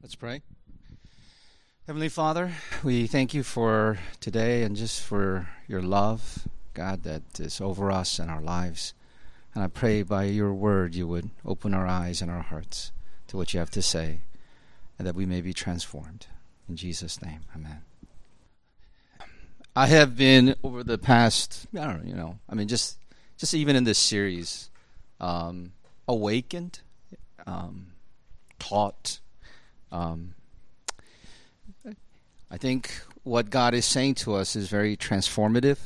Let's pray. Heavenly Father, we thank you for today and just for your love, God, that is over us and our lives. And I pray by your word you would open our eyes and our hearts to what you have to say and that we may be transformed. In Jesus' name, amen. I have been over the past, just even in this series, awakened, taught. I think what God is saying to us is very transformative.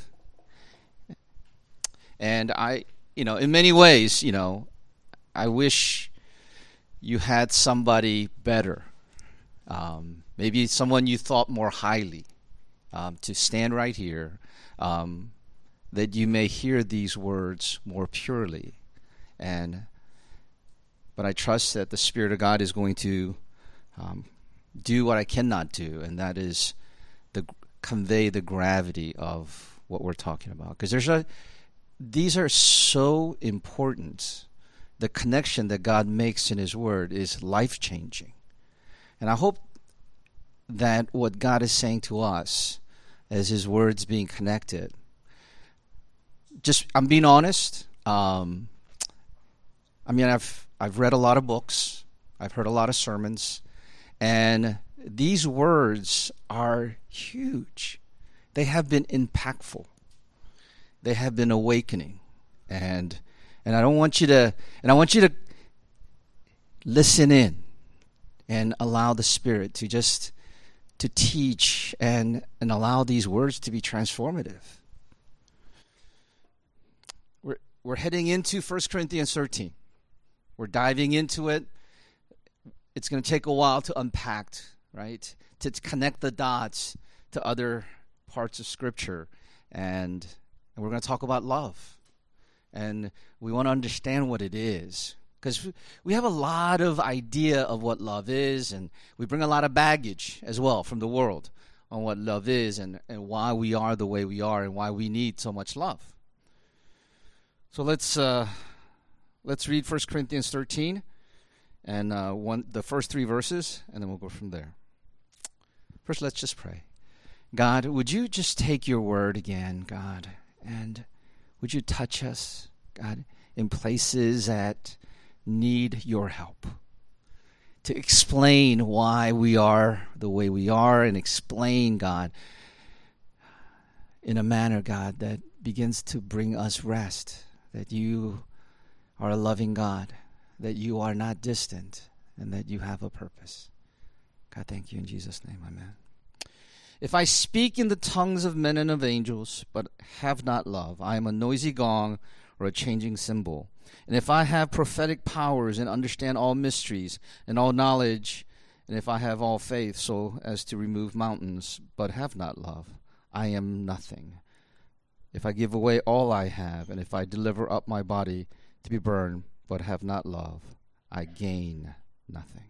And in many ways, I wish you had somebody better. Maybe someone you thought more highly to stand right here, that you may hear these words more purely. But I trust that the Spirit of God is going to do what I cannot do, and that is convey the gravity of what we're talking about. Because these are so important. The connection that God makes in His Word is life-changing. And I hope that what God is saying to us as His Word's being connected, I'm being honest. I've read a lot of books. I've heard a lot of sermons. And these words are huge. They have been impactful. They have been awakening. And I want you to listen in and allow the Spirit to teach and allow these words to be transformative. We're heading into 1 Corinthians 13. We're diving into it. It's going to take a while to unpack, right? To connect the dots to other parts of Scripture. And we're going to talk about love. And we want to understand what it is. Because we have a lot of idea of what love is, and we bring a lot of baggage as well from the world on what love is and why we are the way we are and why we need so much love. So let's read 1 Corinthians 13 and the first 3 verses, and then we'll go from there. First, let's just pray. God, would you just take your word again, God, and would you touch us, God, in places that need your help to explain why we are the way we are, and explain, God, in a manner, God, that begins to bring us rest, that you are a loving God, that you are not distant, and that you have a purpose. God, thank you in Jesus' name, amen. If I speak in the tongues of men and of angels, but have not love, I am a noisy gong or a changing cymbal. And if I have prophetic powers and understand all mysteries and all knowledge, and if I have all faith so as to remove mountains, but have not love, I am nothing. If I give away all I have, and if I deliver up my body to be burned, but have not love, I gain nothing.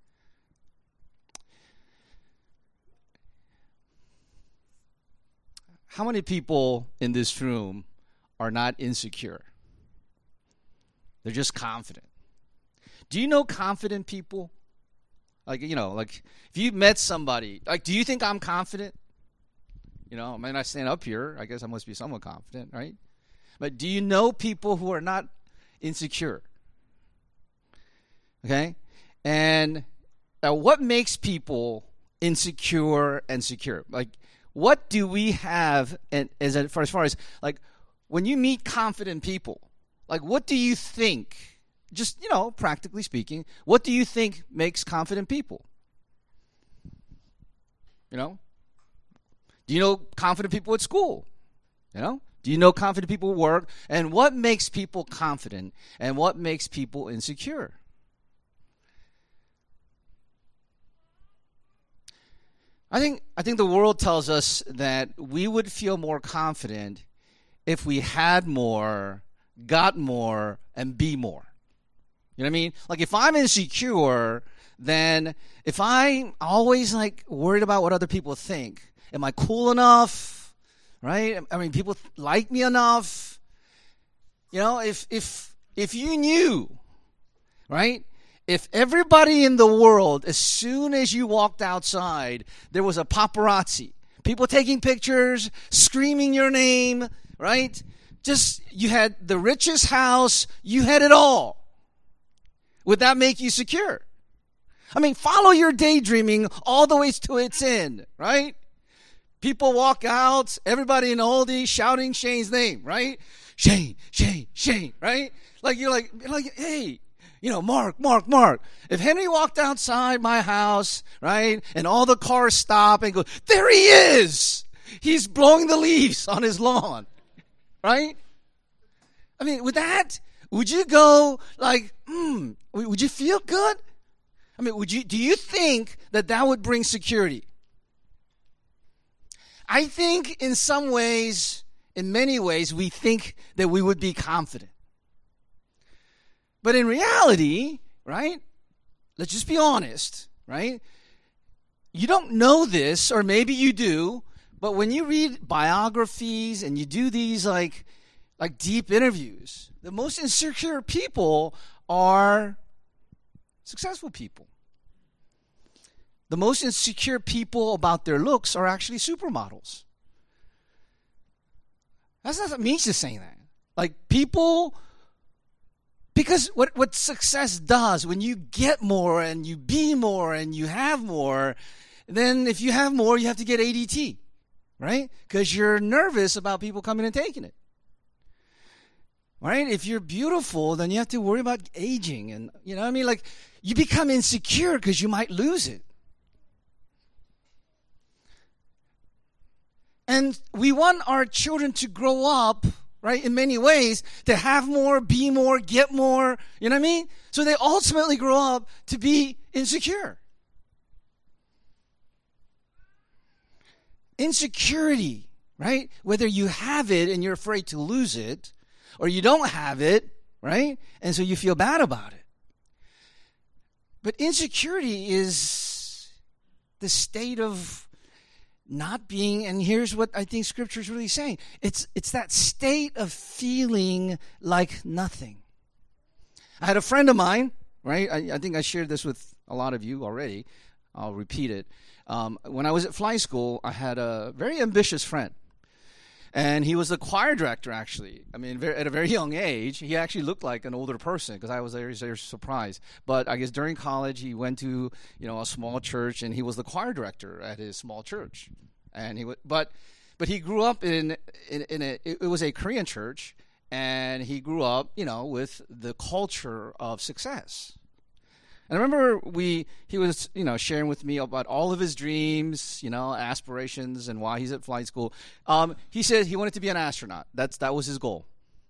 How many people in this room are not insecure? They're just confident. Do you know confident people? Like if you met somebody, do you think I'm confident? I might not stand up here. I guess I must be somewhat confident, right? But do you know people who are not insecure? Okay? And what makes people insecure and secure? What do we have as far as when you meet confident people, what do you think, just, practically speaking, what do you think makes confident people? Do you know confident people at school? Do you know confident people at work? And what makes people confident and what makes people insecure? I think the world tells us that we would feel more confident if we had more, got more, and be more. You know what I mean? If I'm insecure, then if I'm always worried about what other people think, am I cool enough? Right? People like me enough? If you knew, right? if everybody in the world, as soon as you walked outside, there was a paparazzi, people taking pictures, screaming your name, right? Just, you had the richest house, you had it all. Would that make you secure? I mean, follow your daydreaming all the way to its end, right? People walk out, everybody in Aldi shouting Shane's name, right? Shane, Shane, Shane, right? Like, you're like, hey, Mark. If Henry walked outside my house, right, and all the cars stop and go, there he is! He's blowing the leaves on his lawn, right? I mean, would you go like, would you feel good? I mean, do you think that would bring security? I think in many ways, we think that we would be confident. But in reality, right, let's just be honest, right? You don't know this, or maybe you do, but when you read biographies and you do these like deep interviews, the most insecure people are successful people. The most insecure people about their looks are actually supermodels. That's not me just saying that. Like, people, because what success does, when you get more and you be more and you have more, then if you have more, you have to get ADT, right? Because you're nervous about people coming and taking it. Right? If you're beautiful, then you have to worry about aging. And, like, you become insecure because you might lose it. And we want our children to grow up, right, in many ways, to have more, be more, get more, you know what I mean? So they ultimately grow up to be insecure. Insecurity, right? Whether you have it and you're afraid to lose it, or you don't have it, right? And so you feel bad about it. But insecurity is the state of not being, and here's what I think Scripture is really saying. It's that state of feeling like nothing. I had a friend of mine, right? I think I shared this with a lot of you already. I'll repeat it. When I was at fly school, I had a very ambitious friend. And he was the choir director, actually. I mean, at a very young age, he actually looked like an older person because I was very, very surprised. But I guess during college, he went to a small church, and he was the choir director at his small church. And but he grew up in it was a Korean church, and he grew up with the culture of success. And I remember he was, sharing with me about all of his dreams, aspirations, and why he's at flight school. He said he wanted to be an astronaut. That was his goal.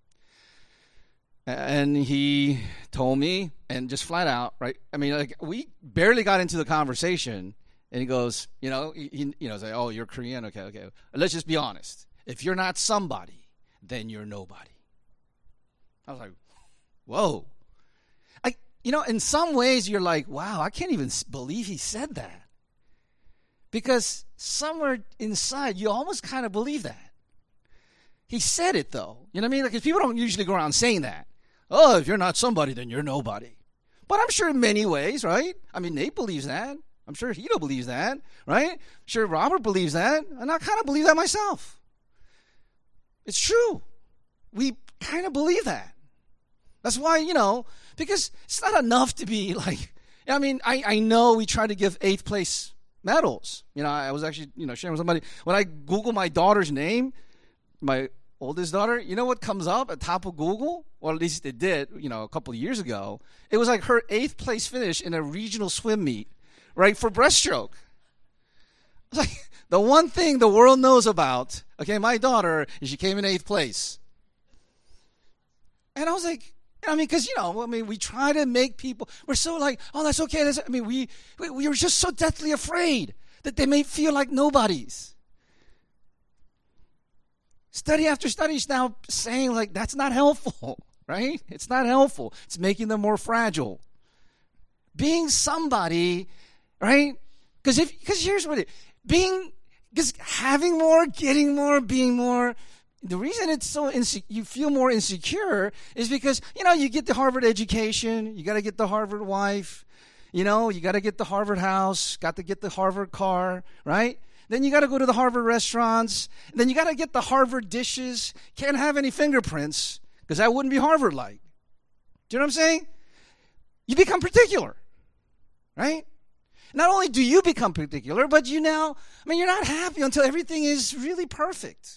And he told me, and just flat out, right? I mean, like, we barely got into the conversation, and he goes, he say, oh, you're Korean? Okay. Let's just be honest. If you're not somebody, then you're nobody. I was like, whoa. In some ways, you're like, wow, I can't even believe he said that. Because somewhere inside, you almost kind of believe that. He said it, though. You know what I mean? Like, 'cause people don't usually go around saying that. Oh, if you're not somebody, then you're nobody. But I'm sure in many ways, right? I mean, Nate believes that. I'm sure Hito believes that, right? I'm sure Robert believes that. And I kind of believe that myself. It's true. We kind of believe that. That's why, because it's not enough to be like, I mean, I know we try to give 8th place medals. I was actually, sharing with somebody. When I Google my daughter's name, my oldest daughter, you know what comes up at top of Google? Well, at least it did, a couple of years ago. It was like her 8th place finish in a regional swim meet, right, for breaststroke. It's like the one thing the world knows about, okay, my daughter, is she came in 8th place. And I was like, because, we try to make people, we're so like, oh, that's okay. We were just so deathly afraid that they may feel like nobodies. Study after study is now saying, like, that's not helpful, right? It's not helpful. It's making them more fragile. Being somebody, right? Because here's what because having more, getting more, being more, the reason it's so you feel more insecure is because, you get the Harvard education, you got to get the Harvard wife, you got to get the Harvard house, got to get the Harvard car, right? Then you got to go to the Harvard restaurants, and then you got to get the Harvard dishes. Can't have any fingerprints because that wouldn't be Harvard-like. Do you know what I'm saying? You become particular, right? Not only do you become particular, but you're not happy until everything is really perfect.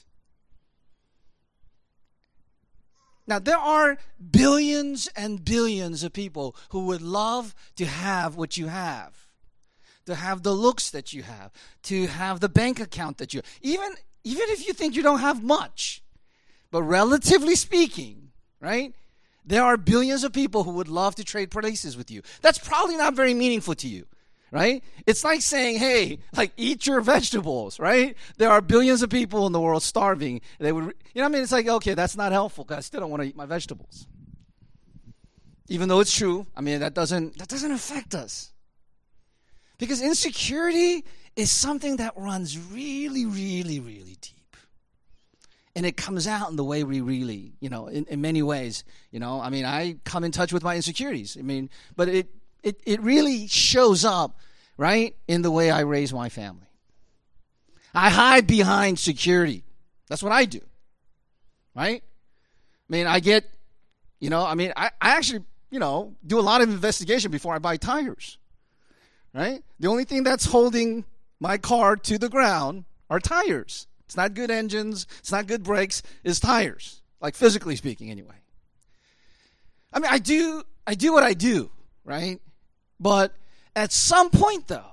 Now, there are billions and billions of people who would love to have what you have, to have the looks that you have, to have the bank account that you have. Even if you think you don't have much, but relatively speaking, right, there are billions of people who would love to trade places with you. That's probably not very meaningful to you. Right? It's like saying, hey, eat your vegetables, right? There are billions of people in the world starving. They would, It's like, okay, that's not helpful because I still don't want to eat my vegetables. Even though it's true, that doesn't affect us. Because insecurity is something that runs really, really, really deep. And it comes out in the way we really, in many ways, I come in touch with my insecurities. But it really shows up, right, in the way I raise my family. I hide behind security. That's what I do, right? I get, I actually, do a lot of investigation before I buy tires, right? The only thing that's holding my car to the ground are tires. It's not good engines. It's not good brakes. It's tires, physically speaking anyway. I do what I do, right? But at some point, though,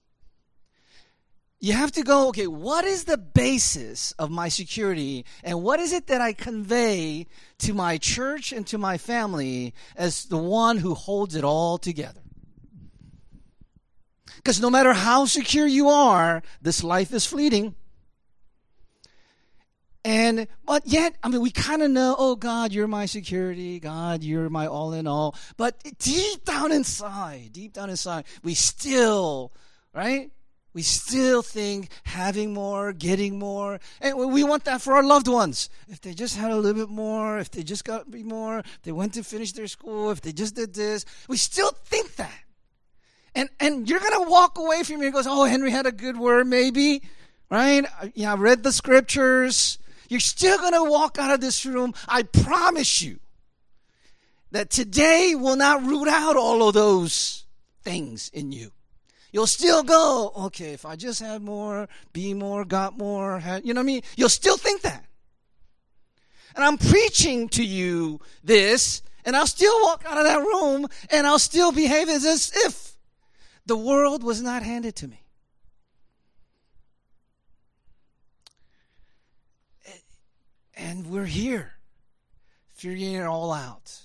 you have to go, okay, what is the basis of my security, and what is it that I convey to my church and to my family as the one who holds it all together? Because no matter how secure you are, this life is fleeting. But yet, we kind of know, oh, God, you're my security. God, you're my all in all. But deep down inside, we still, right? We still think having more, getting more. And we want that for our loved ones. If they just had a little bit more, if they just got more, if they went to finish their school, if they just did this, we still think that. And you're going to walk away from here and goes, oh, Henry had a good word maybe, right? Yeah, I read the scriptures. You're still going to walk out of this room. I promise you that today will not root out all of those things in you. You'll still go, okay, if I just had more, be more, got more, You'll still think that. And I'm preaching to you this, and I'll still walk out of that room, and I'll still behave as if the world was not handed to me. And we're here, figuring it all out.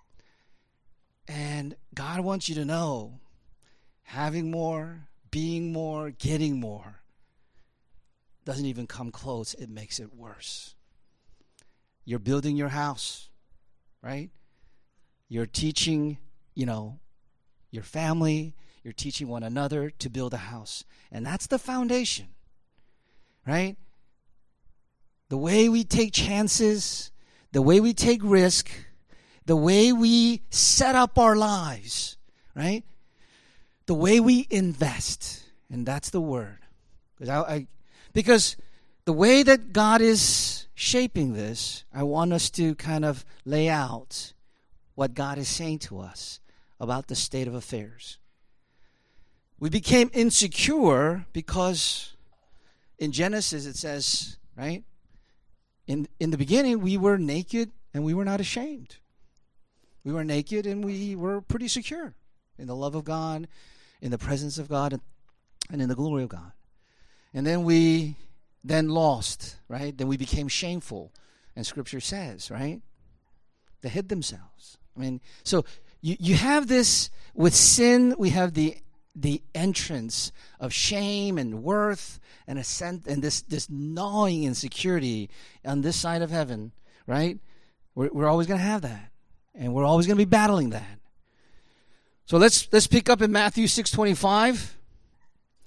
And God wants you to know, having more, being more, getting more, doesn't even come close. It makes it worse. You're building your house, right? You're teaching, your family. You're teaching one another to build a house. And that's the foundation, right? The way we take chances, the way we take risk, the way we set up our lives, right? The way we invest, and that's the word. Because the way that God is shaping this, I want us to kind of lay out what God is saying to us about the state of affairs. We became insecure because in Genesis it says, right? In the beginning, we were naked and we were not ashamed. We were naked and we were pretty secure in the love of God, in the presence of God, and in the glory of God. And then we lost, right? Then we became shameful. And Scripture says, right? They hid themselves. So you have this with sin. We have the entrance of shame and worth and and this gnawing insecurity on this side of heaven, right? We're always going to have that, and we're always going to be battling that. So let's pick up in Matthew 6:25.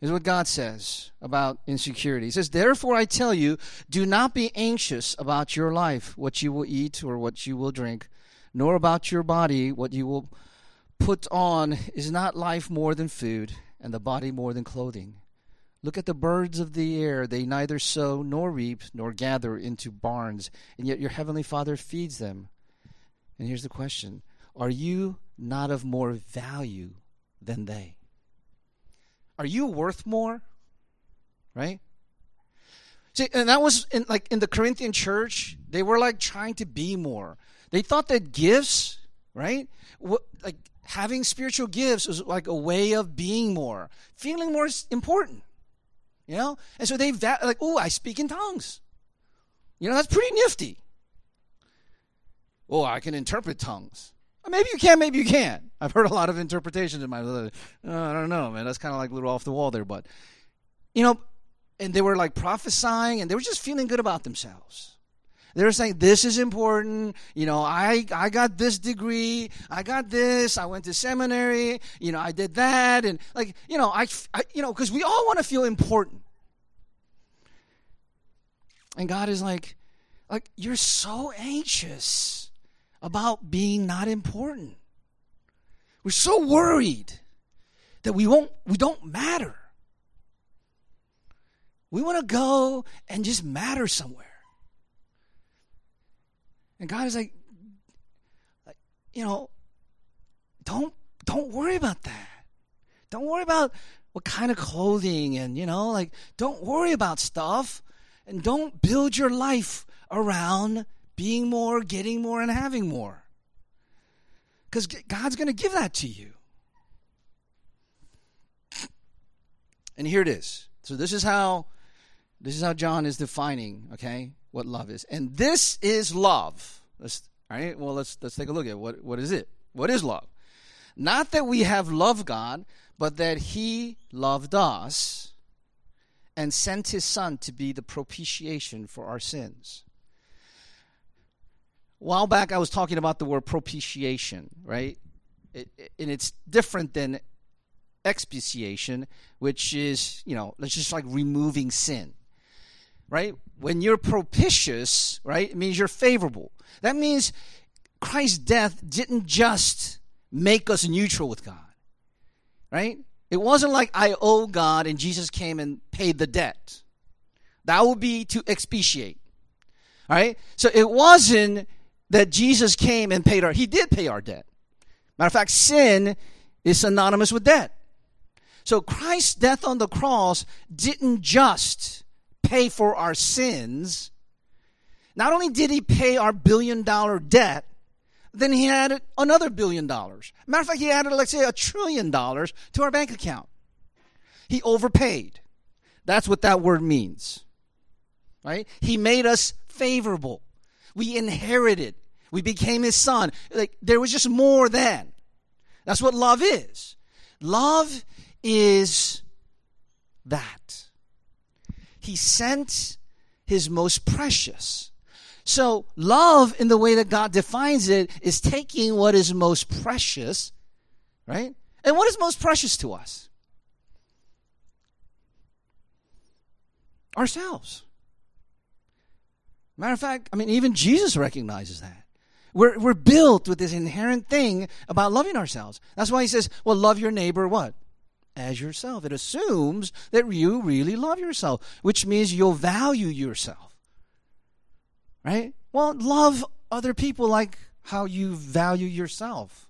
is what God says about insecurity. He says, therefore I tell you, do not be anxious about your life, what you will eat or what you will drink, nor about your body, what you will put on. Is not life more than food, and the body more than clothing? Look at the birds of the air. They neither sow nor reap nor gather into barns, and yet your heavenly Father feeds them. And here's the question. Are you not of more value than they? Are you worth more? Right? See, and that was in the Corinthian church. They were like trying to be more. They thought that gifts, right? Like having spiritual gifts was like a way of being more, feeling more important. You know? And so I speak in tongues. You know, that's pretty nifty. Oh, I can interpret tongues. Maybe you can, maybe you can't. I've heard a lot of interpretations in my life. I don't know, man. That's kind of like a little off the wall there. But, you know, and they were like prophesying, and they were just feeling good about themselves. They were saying, this is important. You know, I got this degree. I got this. I went to seminary. You know, I did that. And, like, you know, because we all want to feel important. And God is like, you're so anxious about being not important. We're so worried that we don't matter. We want to go and just matter somewhere. And God is like, you know, don't worry about that. Don't worry about what kind of clothing and, you know, like, don't worry about stuff, and don't build your life around being more, getting more, and having more. Because God's going to give that to you. And here it is. So this is how John is defining, okay, what love is. And this is love. Let's take a look at what is it? What is love? Not that we have loved God, but that he loved us and sent his Son to be the propitiation for our sins. A while back, I was talking about the word propitiation, right? And it's different than expiation, which is, you know, it's just like removing sin, right? When you're propitious, right, it means you're favorable. That means Christ's death didn't just make us neutral with God, right? It wasn't like I owe God and Jesus came and paid the debt. That would be to expiate, all right? So it wasn't that Jesus came and he did pay our debt. Matter of fact, sin is synonymous with debt. So Christ's death on the cross didn't just pay for our sins. Not only did he pay our $1 billion debt, then he added another $1 billion. Matter of fact, he added, let's say, $1 trillion to our bank account. He overpaid. That's what that word means, right? He made us favorable. We inherited. We became his son. Like, there was just more than. That's what love is. Love is that. He sent his most precious. So love, in the way that God defines it, is taking what is most precious, right? And what is most precious to us? Ourselves. Matter of fact, I mean, even Jesus recognizes that. We're built with this inherent thing about loving ourselves. That's why he says, well, love your neighbor what? As yourself. It assumes that you really love yourself, which means you'll value yourself. Right? Well, love other people like how you value yourself.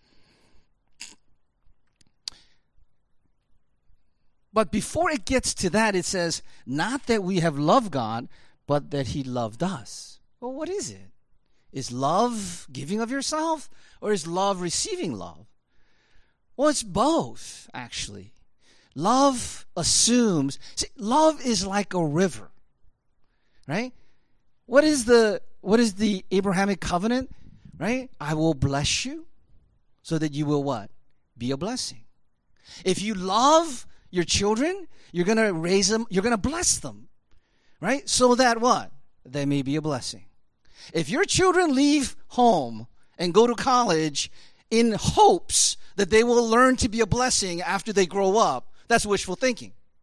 But before it gets to that, it says, not that we have loved God, but that he loved us. Well, what is it? Is love giving of yourself, or is love receiving love? Well, it's both, actually. Love assumes, see, love is like a river, right? What is the Abrahamic covenant, right? I will bless you so that you will what? Be a blessing. If you love your children, you're going to raise them, you're going to bless them, right? So that what? They may be a blessing. If your children leave home and go to college in hopes that they will learn to be a blessing after they grow up, that's wishful thinking.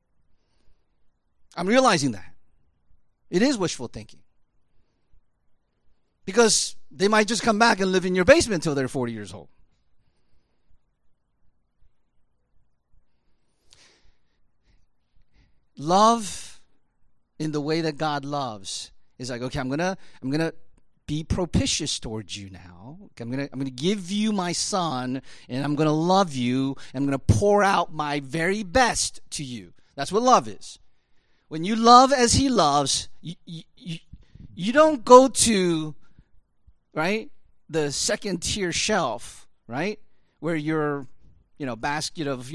I'm realizing that. It is wishful thinking. Because they might just come back and live in your basement until they're 40 years old. Love in the way that God loves is like, okay, I'm gonna be propitious towards you now. Okay, I'm gonna give you my son, and I'm gonna love you, and I'm gonna pour out my very best to you. That's what love is. When you love as he loves, you don't go to, right, the second tier shelf, right, where your, basket of,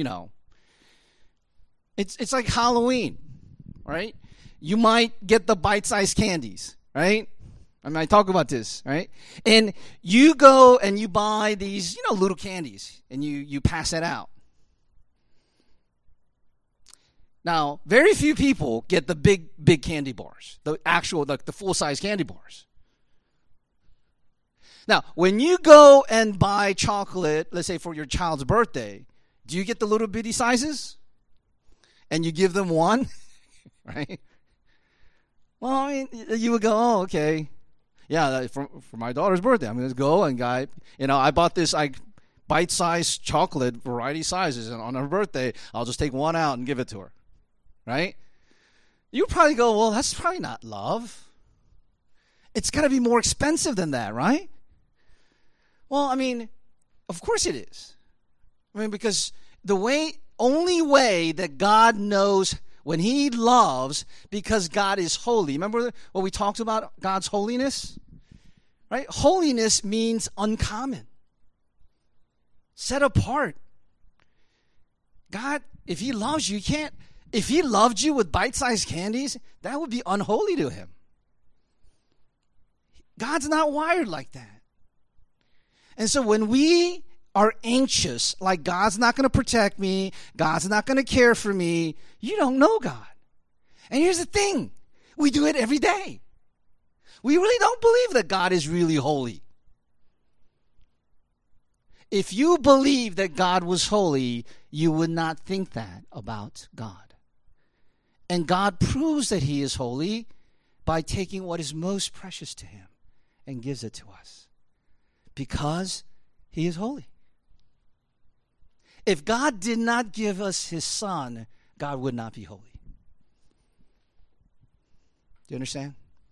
It's like Halloween, right? You might get the bite-sized candies, right? I talk about this, right? And you go and you buy these, little candies, and you pass it out. Now, very few people get the big candy bars, the actual, the full-size candy bars. Now, when you go and buy chocolate, let's say for your child's birthday, do you get the little bitty sizes? And you give them one, right? Well, you would go, oh, okay. Yeah, for my daughter's birthday, I'm going to go and I bought this bite-sized chocolate, variety sizes, and on her birthday, I'll just take one out and give it to her, right? You probably go, well, that's probably not love. It's got to be more expensive than that, right? Well, of course it is. Because the only way that God knows when he loves, because God is holy. Remember what we talked about, God's holiness? Right? Holiness means uncommon. Set apart. God, if he loves you, if he loved you with bite-sized candies, that would be unholy to him. God's not wired like that. And so when we are anxious, like God's not going to protect me, God's not going to care for me, you don't know God. And here's the thing, we do it every day. We really don't believe that God is really holy. If you believe that God was holy, you would not think that about God. And God proves that he is holy by taking what is most precious to him and gives it to us. Because he is holy. If God did not give us his son, God would not be holy. Do you understand?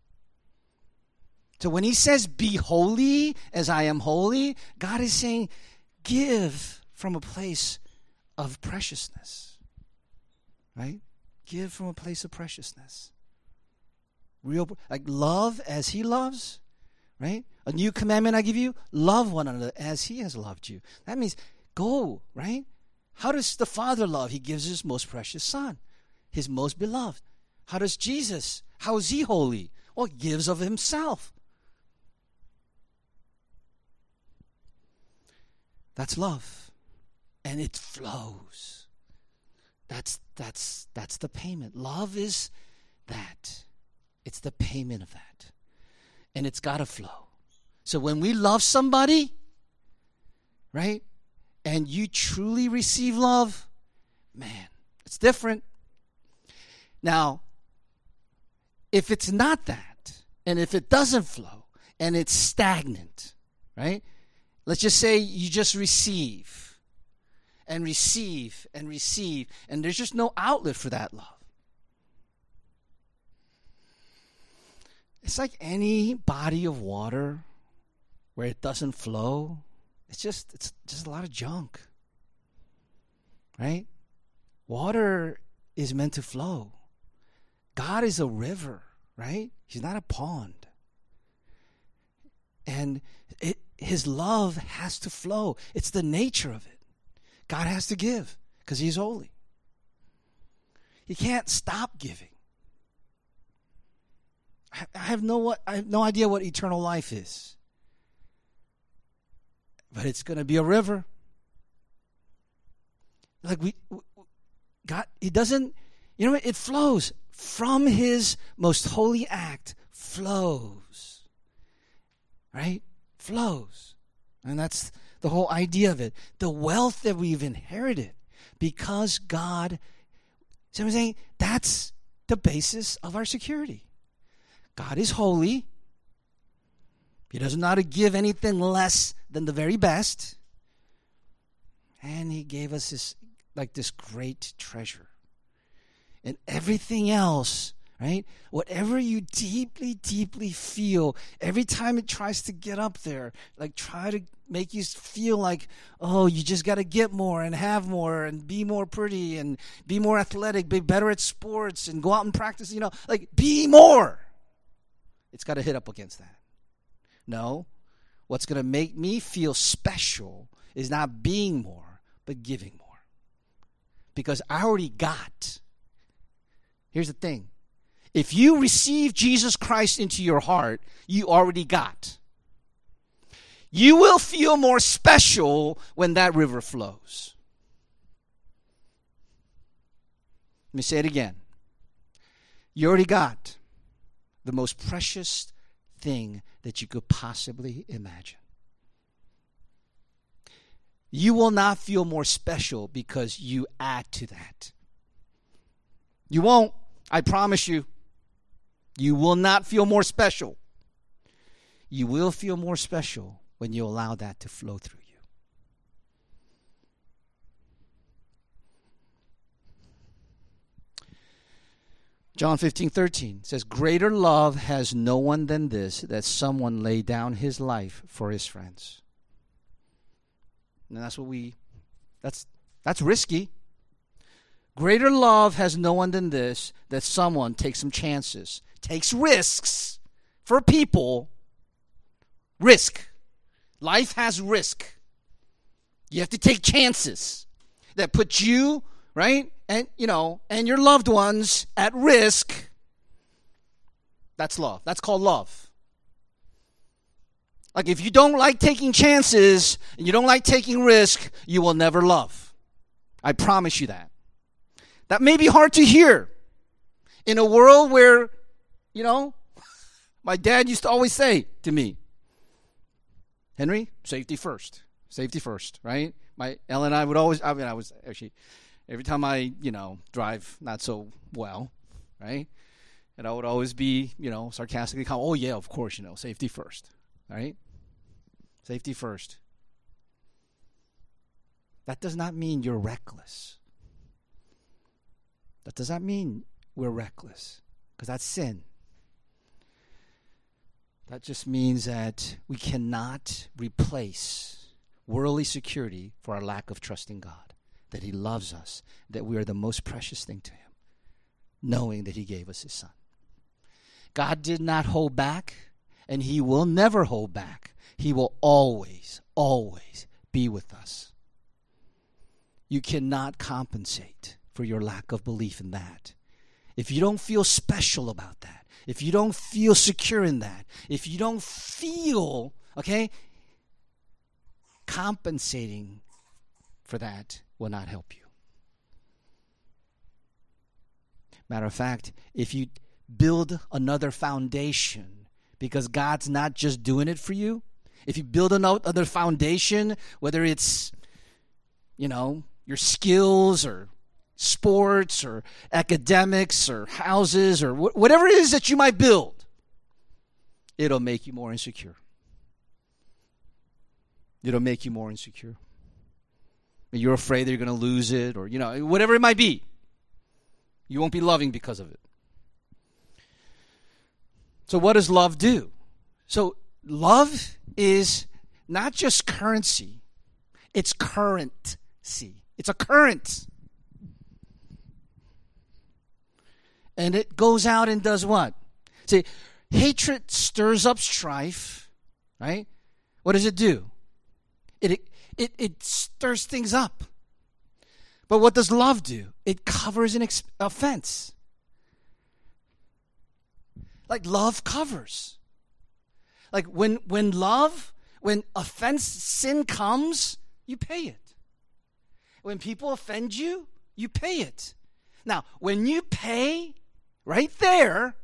So when he says, be holy as I am holy, God is saying, give from a place of preciousness. Right? Give from a place of preciousness. Like love as he loves. Right? A new commandment I give you, love one another as he has loved you. That means go, right? How does the Father love? He gives his most precious Son, his most beloved. How does Jesus? How is he holy? Well, he gives of himself. That's love. And it flows. That's the payment. Love is that. It's the payment of that. And it's got to flow. So when we love somebody, right? And you truly receive love, man, it's different. Now, if it's not that, and if it doesn't flow, and it's stagnant, right? Let's just say you just receive, and receive, and receive, and there's just no outlet for that love. It's like any body of water where it doesn't flow. It's just a lot of junk, right? Water is meant to flow. God is a river, right? He's not a pond. And his love has to flow. It's the nature of it. God has to give because he's holy. He can't stop giving. I have no idea what eternal life is. But it's going to be a river. Like God, he doesn't, it flows. From his most holy act flows. Right? Flows. And that's the whole idea of it. The wealth that we've inherited because God, so I'm saying that's the basis of our security. God is holy. He doesn't know how to give anything less than the very best. And he gave us this great treasure. And everything else, right? Whatever you deeply, deeply feel, every time it tries to get up there, like try to make you feel like, oh, you just got to get more and have more and be more pretty and be more athletic, be better at sports and go out and practice, like be more. It's got to hit up against that. No, what's going to make me feel special is not being more, but giving more. Because I already got. Here's the thing. If you receive Jesus Christ into your heart, you already got. You will feel more special when that river flows. Let me say it again. You already got the most precious thing that you could possibly imagine. You will not feel more special because you add to that. You won't. I promise you. You will not feel more special. You will feel more special when you allow that to flow through you. John 15:13 says, "Greater love has no one than this, that someone lay down his life for his friends." And that's risky. Greater love has no one than this, that someone takes some chances, takes risks for people. Risk. Life has risk. You have to take chances that put you, right, and your loved ones at risk. That's love. That's called love. Like if you don't like taking chances and you don't like taking risk, you will never love. I promise you that. That may be hard to hear in a world where, my dad used to always say to me, Henry, safety first. Safety first, right? Ellen and I would always, I was actually, every time I, drive not so well, right? And I would always be, sarcastically call, oh yeah, of course, safety first, right? Safety first. That does not mean you're reckless. That does not mean we're reckless, because that's sin. That just means that we cannot replace worldly security for our lack of trust in God, that He loves us, that we are the most precious thing to Him, knowing that He gave us His Son. God did not hold back, and He will never hold back. He will always, always be with us. You cannot compensate for your lack of belief in that. If you don't feel special about that, if you don't feel secure in that, if you don't feel, compensating for that will not help you. Matter of fact, if you build another foundation, because God's not just doing it for you, if you build another foundation, whether it's, your skills or sports or academics or houses or whatever it is that you might build, it'll make you more insecure. It'll make you more insecure. You're afraid that you're going to lose it, or, whatever it might be. You won't be loving because of it. So what does love do? So love is not just currency. It's currency. It's a current. And it goes out and does what? See, hatred stirs up strife, right? What does it do? It stirs things up. But what does love do? It covers an offense. Like love covers. Like when offense, sin comes, you pay it. When people offend you, you pay it. Now, when you pay, right there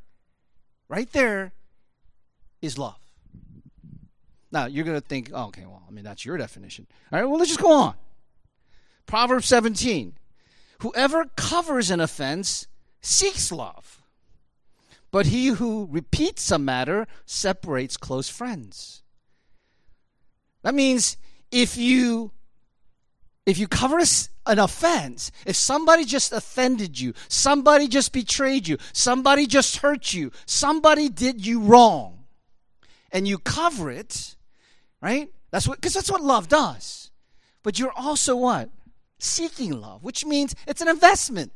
is love. Now, you're going to think, oh, okay, well, that's your definition. All right, well, let's just go on. Proverbs 17. Whoever covers an offense seeks love. But he who repeats a matter separates close friends. That means if you cover an offense, if somebody just offended you, somebody just betrayed you, somebody just hurt you, somebody did you wrong, and you cover it, right? Because that's what love does. But you're also what? Seeking love, which means it's an investment.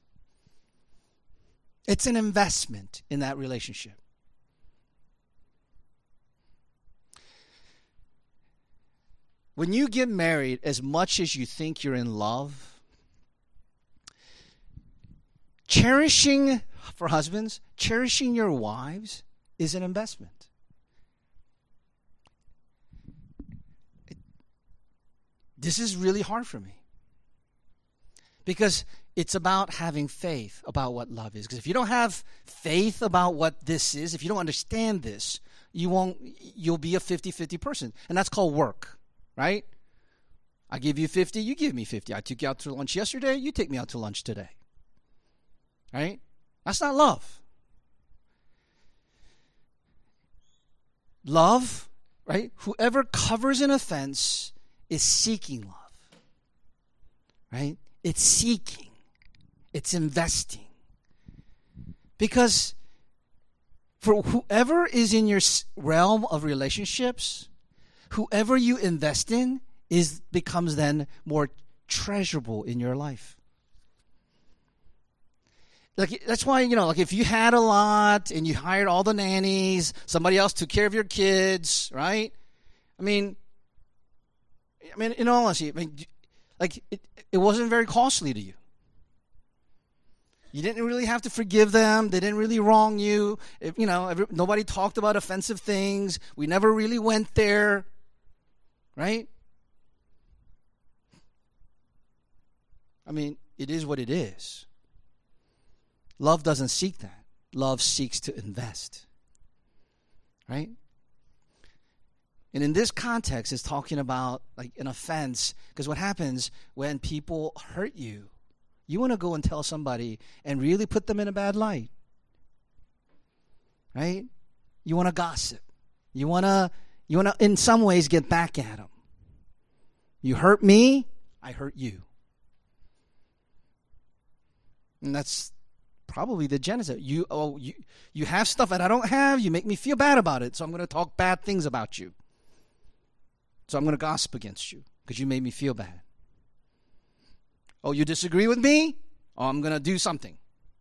It's an investment in that relationship. When you get married, as much as you think you're in love, cherishing, for husbands, cherishing your wives is an investment. This is really hard for me. Because it's about having faith about what love is. Because if you don't have faith about what this is, if you don't understand this, you'll be a 50-50 person. And that's called work, right? I give you 50, you give me 50. I took you out to lunch yesterday, you take me out to lunch today. Right? That's not love. Love, right? Whoever covers an offense is seeking love. Right? It's seeking. It's investing. Because for whoever is in your realm of relationships, whoever you invest in becomes then more treasurable in your life. Like, that's why, like if you had a lot and you hired all the nannies, somebody else took care of your kids, right? I mean, in all honesty, it wasn't very costly to you. You didn't really have to forgive them. They didn't really wrong you. Nobody talked about offensive things. We never really went there, right? It is what it is. Love doesn't seek that. Love seeks to invest, right? And in this context, it's talking about like an offense, because what happens when people hurt you, you want to go and tell somebody and really put them in a bad light, right? You want to gossip. You want to, in some ways, get back at them. You hurt me, I hurt you. And that's probably the genesis. You have stuff that I don't have. You make me feel bad about it, so I'm going to talk bad things about you. So I'm going to gossip against you because you made me feel bad. Oh, you disagree with me? Oh, I'm going to do something.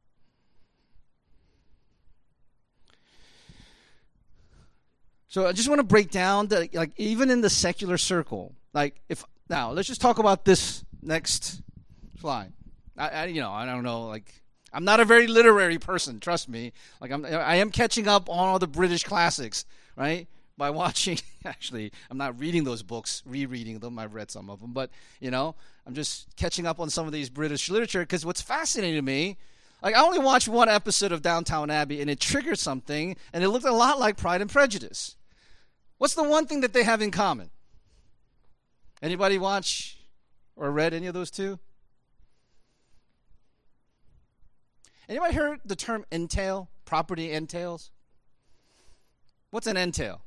So I just want to break down that, like, even in the secular circle, now let's just talk about this next slide. I don't know, like, I'm not a very literary person, trust me. Like, I am catching up on all the British classics, right? By watching, actually, I'm not reading those books, rereading them. I've read some of them, but, I'm just catching up on some of these British literature, because what's fascinating to me, like, I only watched one episode of Downton Abbey, and it triggered something, and it looked a lot like Pride and Prejudice. What's the one thing that they have in common? Anybody watch or read any of those two? Anybody heard the term entail? Property entails? What's an entail?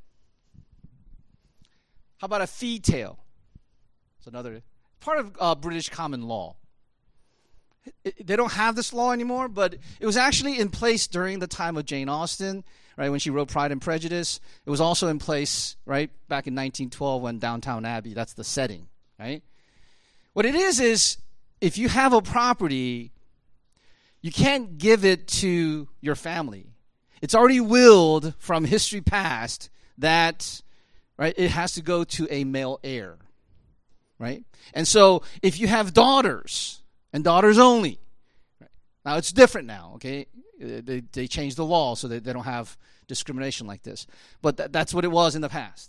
How about a fee tail? It's another part of British common law. They don't have this law anymore, but it was actually in place during the time of Jane Austen, right, when she wrote Pride and Prejudice. It was also in place, right, back in 1912 when Downton Abbey, that's the setting, right? What it is if you have a property, you can't give it to your family. It's already willed from history past that, right, it has to go to a male heir, right? And so if you have daughters, and daughters only, right, now it's different now, okay? They changed the law so that they don't have discrimination like this. But that's what it was in the past.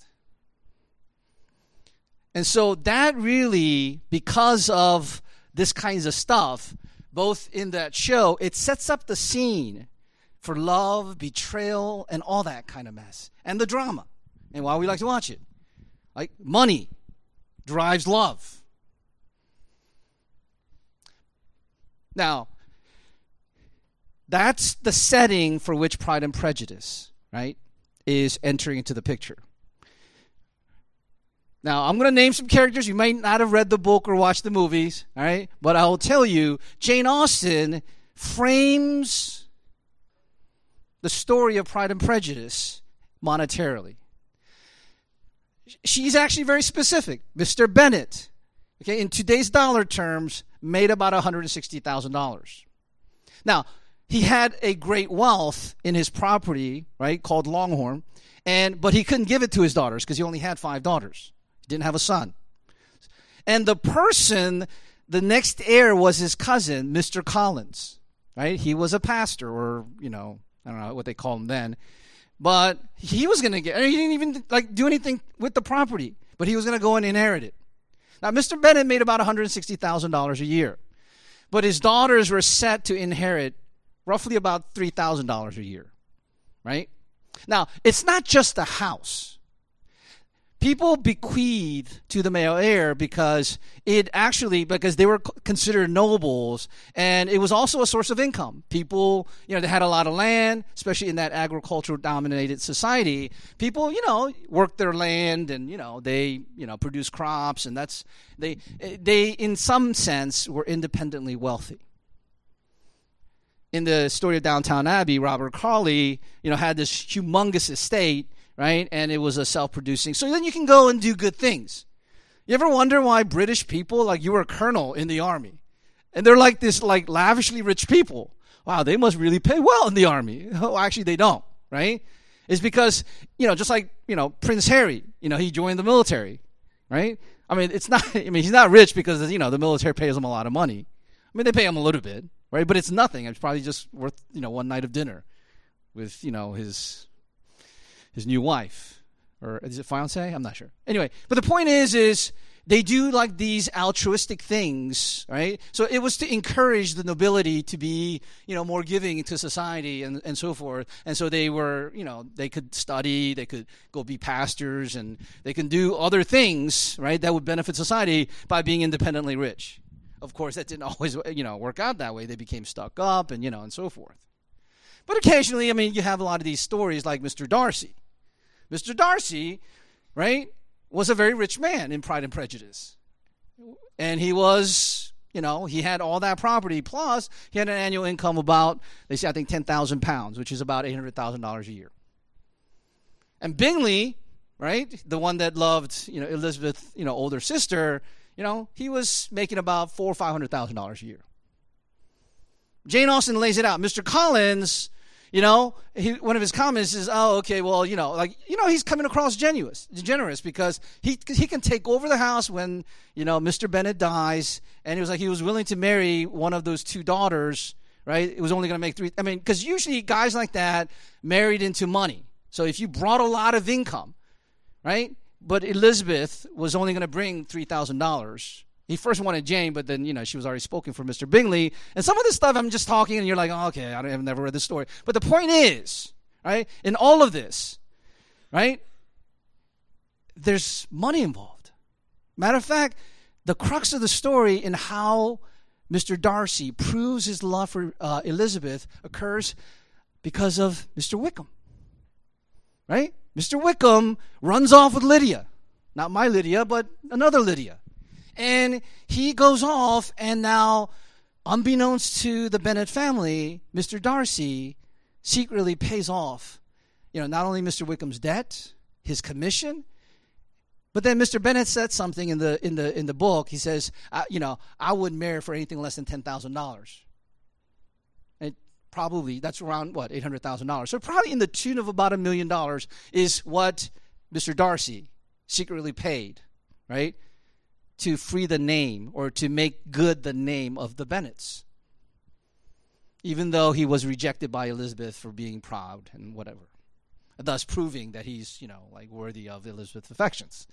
And so that really, because of this kinds of stuff, both in that show, it sets up the scene for love, betrayal, and all that kind of mess. And the drama. And why we like to watch it. Like, money drives love. Now, That's the setting for which Pride and Prejudice, right, is entering into the picture. Now, I'm going to name some characters. You might not have read the book or watched the movies, all right? But I will tell you, Jane Austen frames the story of Pride and Prejudice monetarily. She's actually very specific. Mr. Bennet, okay, in today's dollar terms, made about $160,000. Now, he had a great wealth in his property, right, called Longhorn, but he couldn't give it to his daughters because he only had 5 daughters. He didn't have a son. And the next heir was his cousin, Mr. Collins, right? He was a pastor, or, I don't know what they called him then. But he was going to get, he didn't even do anything with the property, but he was going to go and inherit it. Now, Mr. Bennet made about $160,000 a year, but his daughters were set to inherit roughly about $3,000 a year, right? Now, it's not just the house. People bequeathed to the male heir because they were considered nobles, and it was also a source of income. People, they had a lot of land, especially in that agricultural-dominated society. People, worked their land, and they, produced crops, and they in some sense were independently wealthy. In the story of Downton Abbey, Robert Crawley, had this humongous estate. Right? And it was a self-producing. So then you can go and do good things. You ever wonder why British people, you were a colonel in the army, and they're this lavishly rich people? Wow, they must really pay well in the army. Oh, actually, they don't, right? It's because, just like, Prince Harry, he joined the military, right? He's not rich because, the military pays him a lot of money. They pay him a little bit, right? But it's nothing. It's probably just worth, one night of dinner with, his new wife, or is it fiance? I'm not sure. Anyway, but the point is they do these altruistic things, right? So it was to encourage the nobility to be, more giving to society and so forth. And so they were, they could study, they could go be pastors, and they can do other things, right, that would benefit society by being independently rich. Of course, that didn't always, work out that way. They became stuck up and so forth. But occasionally, you have a lot of these stories like Mr. Darcy. Mr. Darcy, right, was a very rich man in Pride and Prejudice. And he was, he had all that property, plus he had an annual income about, they say, I think £10,000, which is about $800,000 a year. And Bingley, right, the one that loved, Elizabeth, older sister, he was making about $400,000 or $500,000 a year. Jane Austen lays it out. Mr. Collins, one of his comments is, oh, okay, well, he's coming across generous because he can take over the house when, Mr. Bennet dies, and he was willing to marry one of those 2 daughters, right? It was only going to make 3. Because usually guys like that married into money. So if you brought a lot of income, right? But Elizabeth was only going to bring $3,000. He first wanted Jane, but then, she was already spoken for Mr. Bingley. And some of this stuff, I'm just talking, and you're like, oh, okay, I've never read this story. But the point is, right, in all of this, right, there's money involved. Matter of fact, the crux of the story in how Mr. Darcy proves his love for Elizabeth occurs because of Mr. Wickham, right? Mr. Wickham runs off with Lydia. Not my Lydia, but another Lydia. And he goes off, and now, unbeknownst to the Bennet family, Mr. Darcy secretly pays off, not only Mr. Wickham's debt, his commission, but then Mr. Bennet said something in the book. He says, I wouldn't marry for anything less than $10,000. And probably that's around $800,000. So probably in the tune of about $1 million is what Mr. Darcy secretly paid, right, to free the name or to make good the name of the Bennets, even though he was rejected by Elizabeth for being proud and whatever, thus proving that he's, worthy of Elizabeth's affections.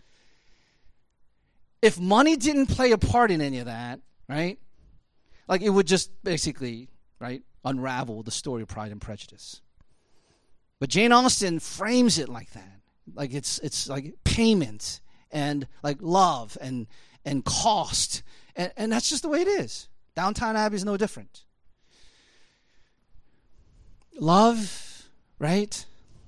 If money didn't play a part in any of that, right, it would just basically, right, unravel the story of Pride and Prejudice. But Jane Austen frames it like that, it's like payment and love and cost. And that's just the way it is. Downton Abbey is no different. Love, right,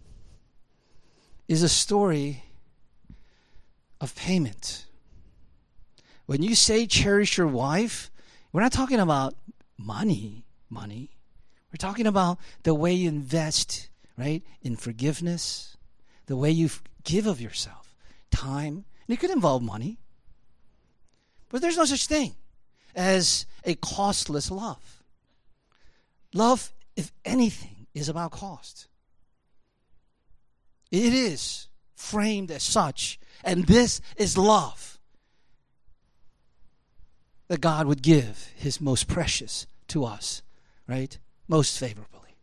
is a story of payment. When you say cherish your wife, we're not talking about money. We're talking about the way you invest, right, in forgiveness, the way you give of yourself, time. And it could involve money. But there's no such thing as a costless love. Love, if anything, is about cost. It is framed as such, and this is love. That God would give his most precious to us, right? Most favorably.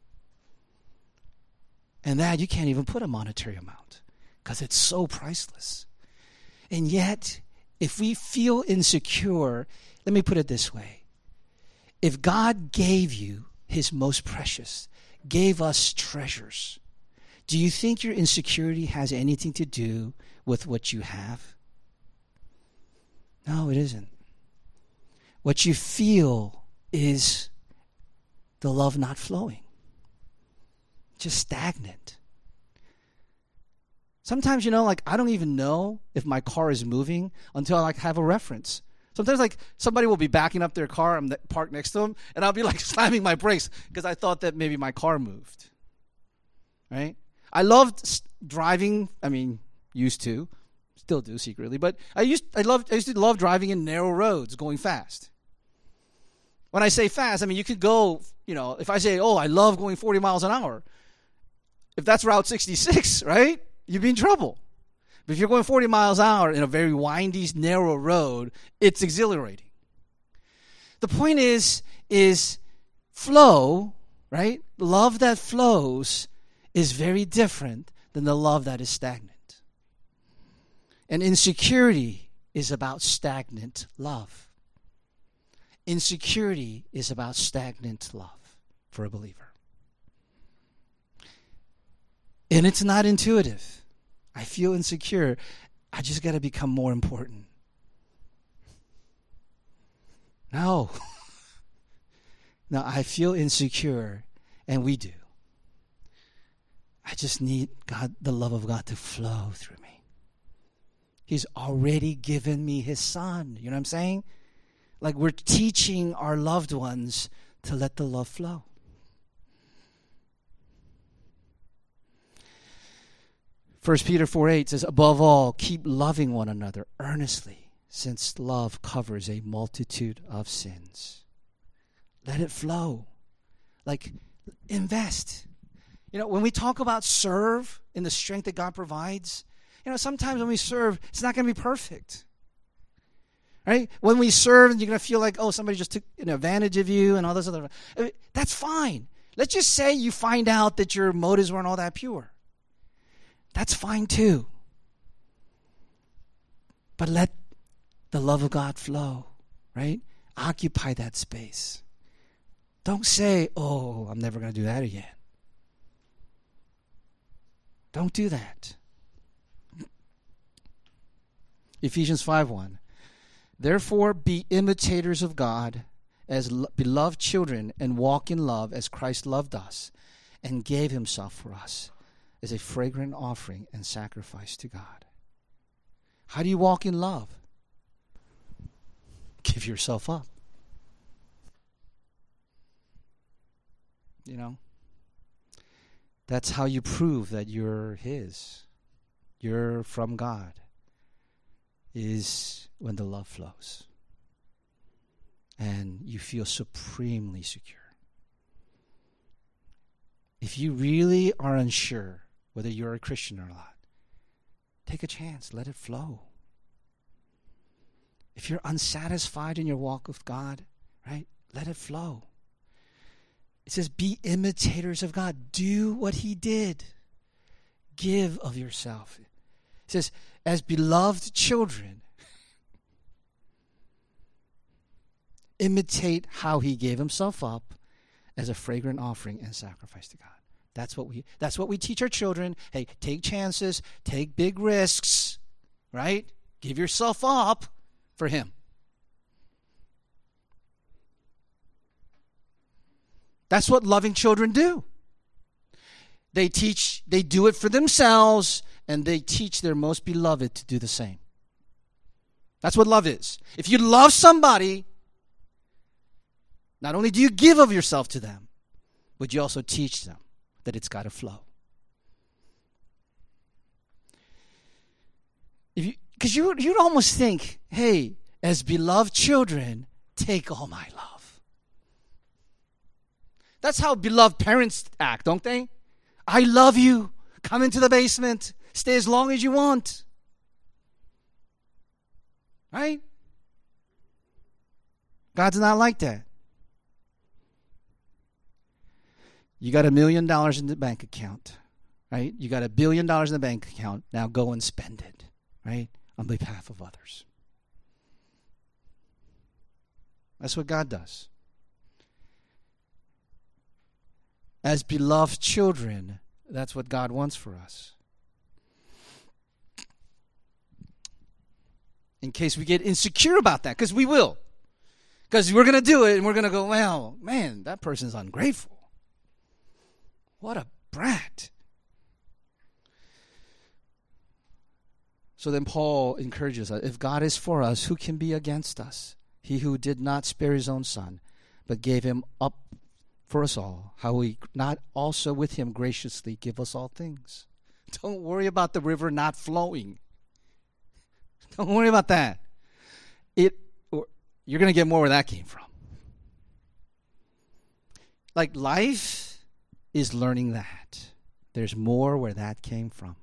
And that you can't even put a monetary amount because it's so priceless. And yet, if we feel insecure, let me put it this way. If God gave you his most precious, gave us treasures, do you think your insecurity has anything to do with what you have? No, it isn't. What you feel is the love not flowing. Just stagnant. Sometimes, like, I don't even know if my car is moving until I have a reference. Sometimes, like, somebody will be backing up their car, I'm parked next to them, and I'll be, like, slamming my brakes because I thought that maybe my car moved. Right? I loved driving, used to, still do secretly, but I used to love driving in narrow roads, going fast. When I say fast, you could go, if I say, I love going 40 miles an hour, if that's Route 66, right, you'd be in trouble. But if you're going 40 miles an hour in a very windy, narrow road, it's exhilarating. The point is flow, right? Love that flows is very different than the love that is stagnant. And insecurity is about stagnant love. Insecurity is about stagnant love for a believer. And it's not intuitive. I feel insecure. I just got to become more important. No. No, I feel insecure, and we do. I just need the love of God to flow through me. He's already given me his son. You know what I'm saying? Like, we're teaching our loved ones to let the love flow. First Peter 4:8 says, above all, keep loving one another earnestly, since love covers a multitude of sins. Let it flow. Like, invest. When we talk about serve in the strength that God provides, sometimes when we serve, it's not going to be perfect. Right? When we serve, you're going to feel like, somebody just took advantage of you and all this other. That's fine. Let's just say you find out that your motives weren't all that pure. That's fine too. But let the love of God flow, right? Occupy that space. Don't say, I'm never going to do that again. Don't do that. Ephesians 5:1. Therefore, be imitators of God as beloved children and walk in love as Christ loved us and gave himself for us as a fragrant offering and sacrifice to God. How do you walk in love? Give yourself up. That's how you prove that you're his. You're from God. Is when the love flows. And you feel supremely secure. If you really are unsure whether you're a Christian or not, take a chance. Let it flow. If you're unsatisfied in your walk with God, right, let it flow. It says, be imitators of God. Do what he did. Give of yourself. It says, as beloved children, imitate how he gave himself up as a fragrant offering and sacrifice to God. That's what we teach our children. Hey, take chances, take big risks, right? Give yourself up for him. That's what loving children do. They do it for themselves, and they teach their most beloved to do the same. That's what love is. If you love somebody, not only do you give of yourself to them, but you also teach them that it's got to flow. Because you'd almost think, hey, as beloved children, take all my love. That's how beloved parents act, don't they? I love you. Come into the basement. Stay as long as you want. Right? God's not like that. You got $1 million in the bank account, right? You got $1 billion in the bank account. Now go and spend it, right? On behalf of others. That's what God does. As beloved children, that's what God wants for us. In case we get insecure about that, because we will. Because we're going to do it, and we're going to go, well, man, that person's ungrateful. What a brat. So then Paul encourages us, if God is for us, who can be against us? He who did not spare his own son, but gave him up for us all, how will he not also with him graciously give us all things? Don't worry about the river not flowing. Don't worry about that. You're going to get more where that came from. Like life is learning that. There's more where that came from.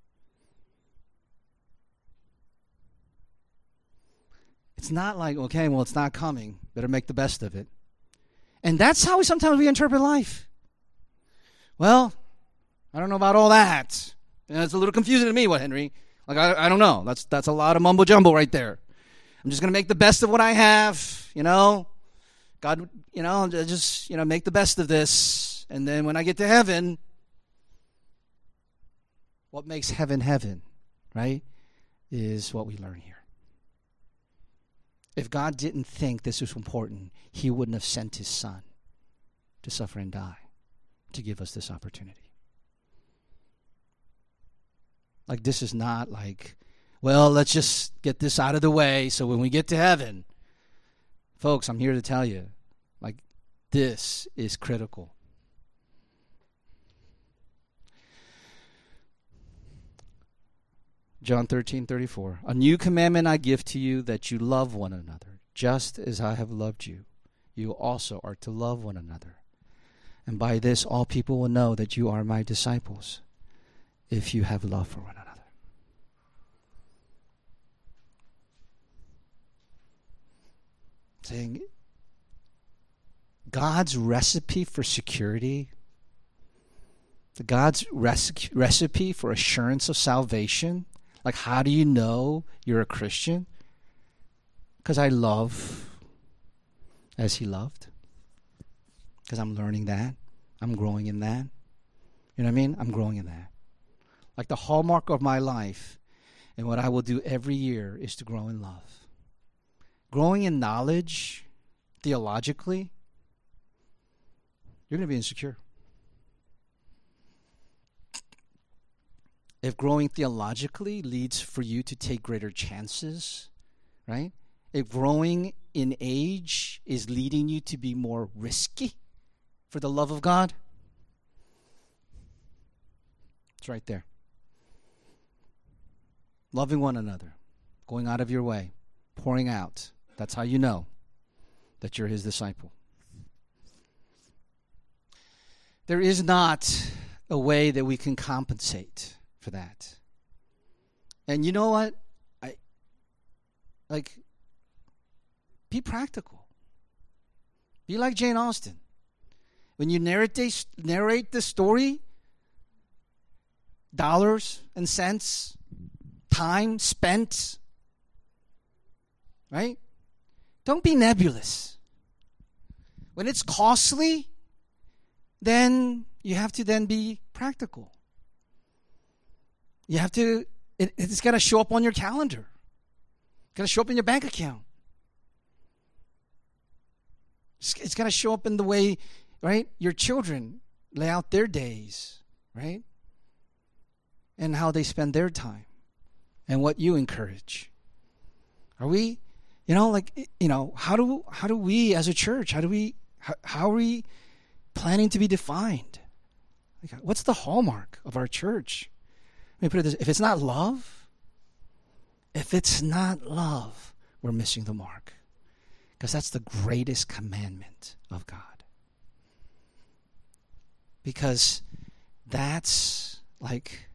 It's not like, okay, well, it's not coming. Better make the best of it. And that's how sometimes we interpret life. Well, I don't know about all that. And it's a little confusing to me, what, Henry? Like, I don't know. That's a lot of mumbo jumbo right there. I'm just going to make the best of what I have, God, just, make the best of this. And then when I get to heaven, what makes heaven heaven, right, is what we learn here. If God didn't think this was important, he wouldn't have sent his son to suffer and die to give us this opportunity. Like, this is not like, well, let's just get this out of the way so when we get to heaven, folks, I'm here to tell you, like, this is critical. John 13:34. A new commandment I give to you, that you love one another, just as I have loved you. You also are to love one another. And by this all people will know that you are my disciples, if you have love for one another. Saying God's recipe for security, God's recipe for assurance of salvation. Like, how do you know you're a Christian? Because I love as he loved. Because I'm learning that. I'm growing in that. You know what I mean? I'm growing in that. Like, the hallmark of my life and what I will do every year is to grow in love. Growing in knowledge, theologically, you're going to be insecure. If growing theologically leads for you to take greater chances, right? If growing in age is leading you to be more risky for the love of God, it's right there. Loving one another, going out of your way, pouring out. That's how you know that you're his disciple. There is not a way that we can compensate for that. And you know what? Be practical. Be like Jane Austen. When you narrate the story, dollars and cents, time spent, right? Don't be nebulous. When it's costly, then you have to then be practical. You have to, it's got to show up on your calendar. It's got to show up in your bank account. It's got to show up in the way, right, your children lay out their days, right? And how they spend their time and what you encourage. Are we, how do we as a church, how are we planning to be defined? Like, what's the hallmark of our church? Let me put it this: if it's not love, we're missing the mark. Because that's the greatest commandment of God. Because that's like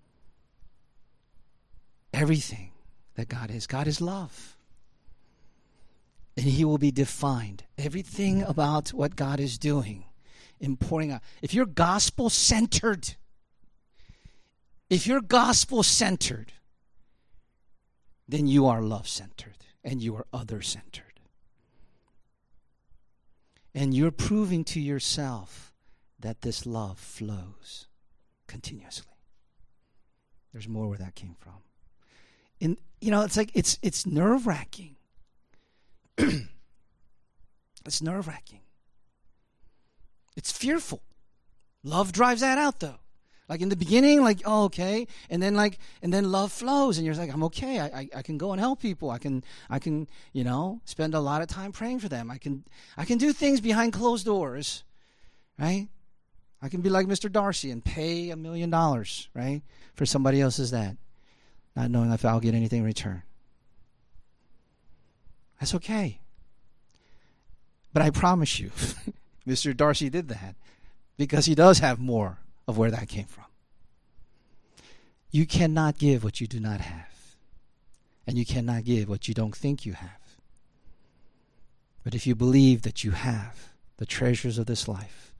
everything that God is. God is love. And he will be defined. Everything about what God is doing in pouring out. If you're gospel-centered, then you are love-centered and you are other-centered. And you're proving to yourself that this love flows continuously. There's more where that came from. And, it's like, it's nerve-wracking. It's nerve-wracking. It's fearful. Love drives that out, though. Like in the beginning, like, oh, okay. And then love flows and you're like, I'm okay. I can go and help people. I can, spend a lot of time praying for them. I can do things behind closed doors, right? I can be like Mr. Darcy and pay $1 million, right? For somebody else's that, not knowing if I'll get anything in return. That's okay. But I promise you, Mr. Darcy did that because he does have more of where that came from. You cannot give what you do not have. And you cannot give what you don't think you have. But if you believe that you have the treasures of this life,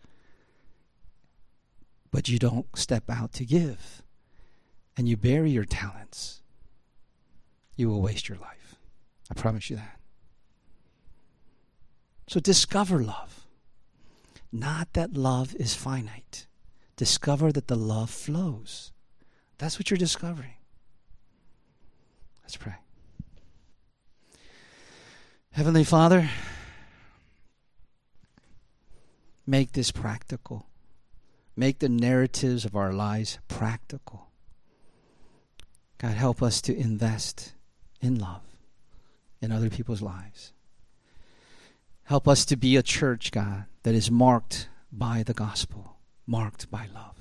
but you don't step out to give, and you bury your talents, you will waste your life. I promise you that. So discover love. Not that love is finite. Discover that the love flows. That's what you're discovering. Let's pray. Heavenly Father, make this practical. Make the narratives of our lives practical. God, help us to invest in love in other people's lives. Help us to be a church, God, that is marked by the gospel, marked by love.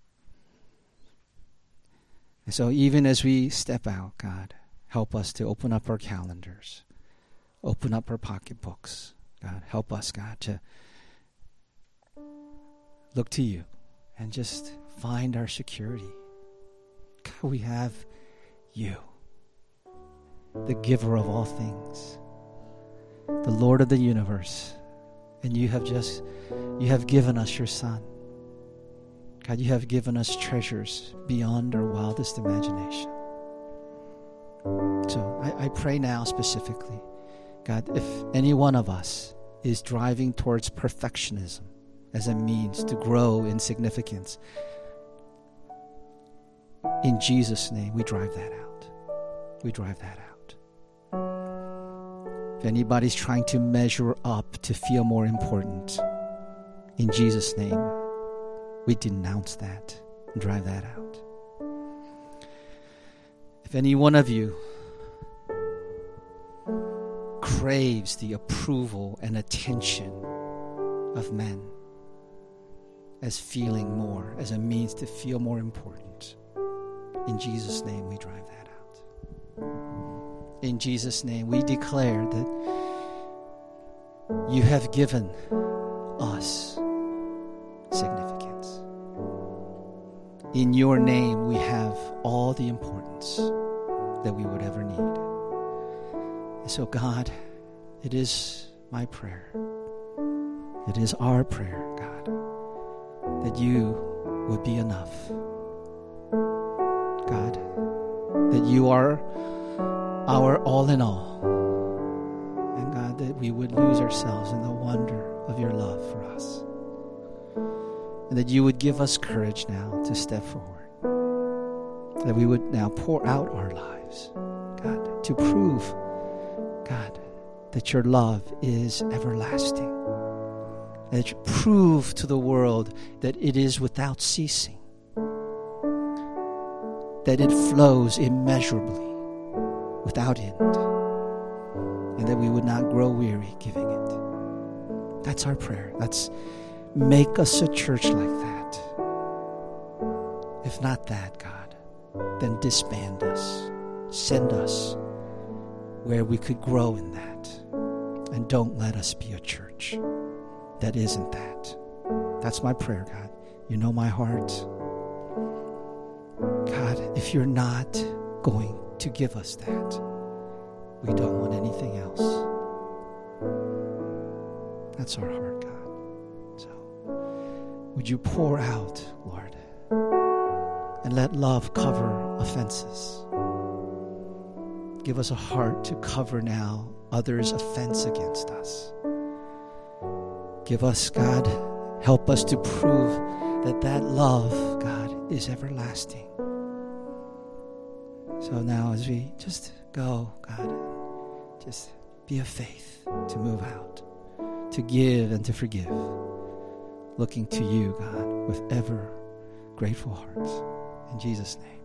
And so even as we step out, God, help us to open up our calendars, open up our pocketbooks. God, help us, God, to look to you and just find our security. God, we have you, the giver of all things, the Lord of the universe. And you have given us your Son. God, you have given us treasures beyond our wildest imagination. So I pray now specifically, God, if any one of us is driving towards perfectionism as a means to grow in significance, in Jesus' name, we drive that out. We drive that out. If anybody's trying to measure up to feel more important, in Jesus' name, we denounce that and drive that out. If any one of you craves the approval and attention of men as feeling more, as a means to feel more important, in Jesus' name, we drive that out. In Jesus' name, we declare that you have given us significance. In your name, we have all the importance that we would ever need. And so, God, it is my prayer, it is our prayer, God, that you would be enough. God, that you are our all in all. And God, that we would lose ourselves in the wonder of your love for us. And that you would give us courage now to step forward. That we would now pour out our lives, God, to prove, God, that your love is everlasting. That you prove to the world that it is without ceasing. that it flows immeasurably without end, and that we would not grow weary giving it. That's our prayer. Let's make us a church like that. If not that, God, then disband us. Send us where we could grow in that. And don't let us be a church that isn't that. That's my prayer, God. You know my heart. God, if you're not going to give us that, we don't want anything else. That's our heart, God. So, would you pour out, Lord, and let love cover offenses. Give us a heart to cover now others' offense against us. Give us, God, help us to prove that love, God, is everlasting. So now as we just go, God, just be of faith to move out, to give and to forgive, looking to you, God, with ever grateful hearts. In Jesus' name.